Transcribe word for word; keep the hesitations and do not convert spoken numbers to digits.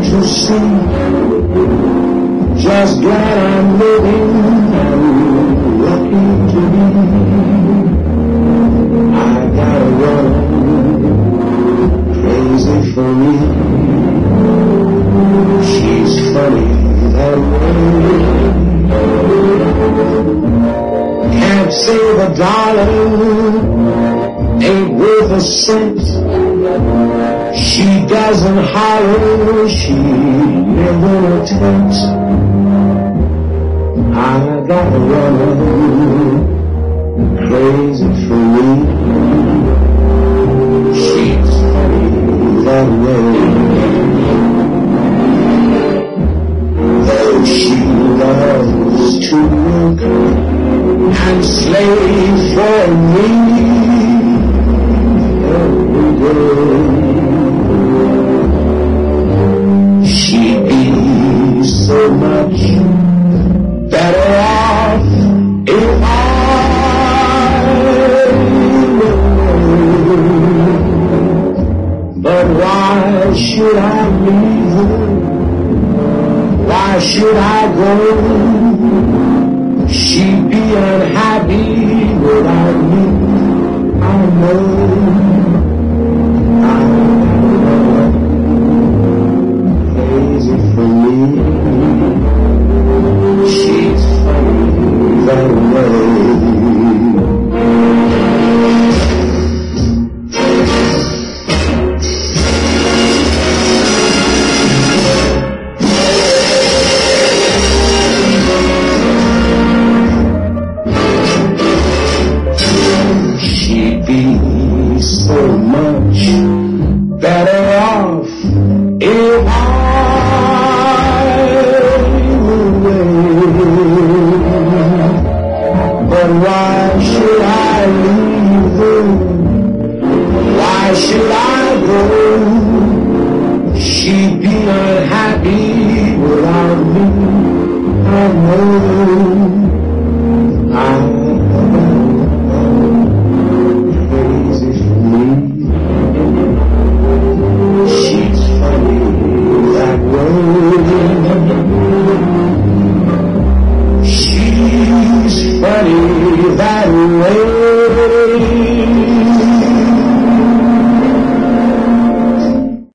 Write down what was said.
to see. Just glad I'm living and lucky to be. I gotta run, crazy for me. She's funny that way. Can't save a dollar, ain't worth a cent. She doesn't holler, she never attempts. I gotta run, crazy for me. She's funny that way. Though she loves to work and slave for me every day, she'd be so much better off if I were. But why should I leave her? Why should I go? She'd be unhappy without me, I know.